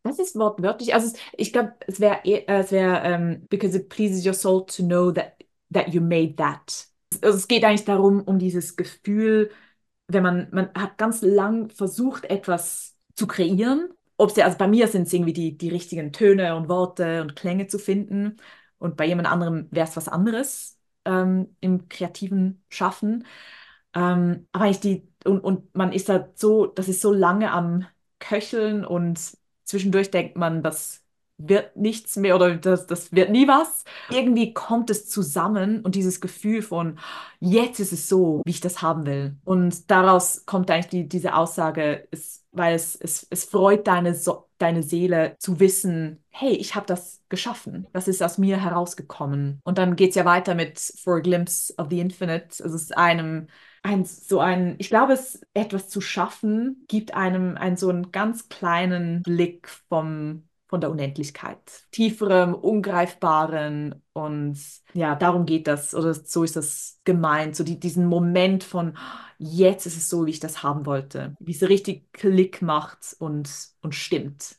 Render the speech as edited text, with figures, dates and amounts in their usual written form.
Das ist wortwörtlich. Also ich glaube, es wäre because it pleases your soul to know that you made that. Also es geht eigentlich darum, um dieses Gefühl, wenn man hat ganz lang versucht, etwas zu kreieren. Also bei mir sind es irgendwie die richtigen Töne und Worte und Klänge zu finden. Und bei jemand anderem wäre es was anderes im kreativen Schaffen. Aber und man ist da so, das ist so lange am Köcheln und zwischendurch denkt man, das wird nichts mehr oder das wird nie was. Irgendwie kommt es zusammen und dieses Gefühl von, jetzt ist es so, wie ich das haben will. Und daraus kommt eigentlich diese Aussage, weil es freut deine Seele zu wissen, hey, ich habe das geschaffen. Das ist aus mir herausgekommen. Und dann geht es ja weiter mit For a Glimpse of the Infinite. Also es ist ich glaube, etwas zu schaffen, gibt einem so einen ganz kleinen Blick von der Unendlichkeit, tieferem, ungreifbaren und ja, darum geht das oder so ist das gemeint, so diesen Moment von jetzt ist es so, wie ich das haben wollte, wie es richtig Klick macht und stimmt.